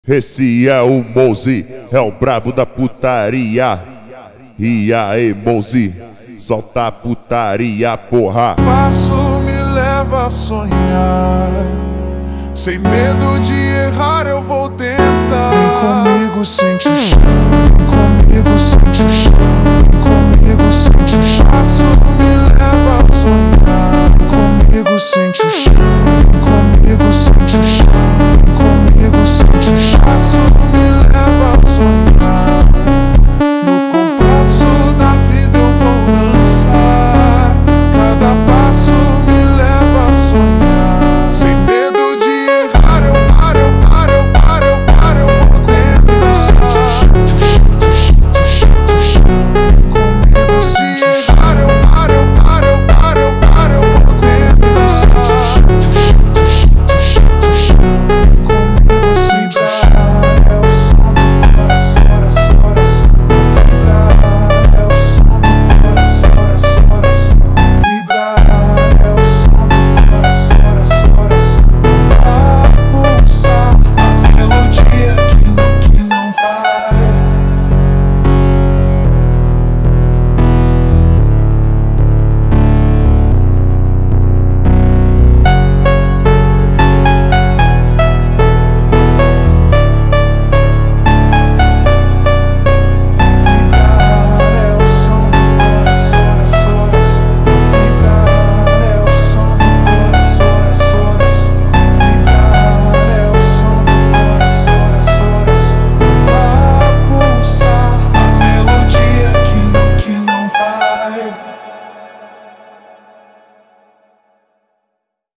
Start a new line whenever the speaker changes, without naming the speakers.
Esse é o Mozi, é o brabo da putaria. E aí, Mozi, solta a putaria, porra.
Passo me leva a sonhar, sem medo de errar eu vou tentar.